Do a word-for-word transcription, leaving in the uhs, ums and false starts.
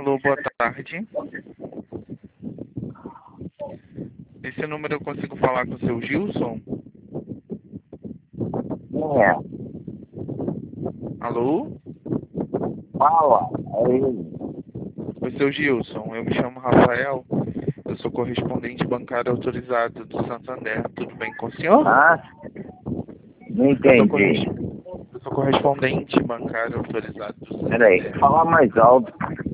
Alô, boa tarde. Esse número eu consigo falar com o seu Gilson? Quem é? Alô? Fala. Aí. Oi, seu Gilson. Eu me chamo Rafael. Eu sou correspondente bancário autorizado do Santander. Tudo bem com o senhor? Ah, não Eu sou, corres... entendi. eu sou correspondente bancário autorizado do Peraí, Santander. fala mais alto.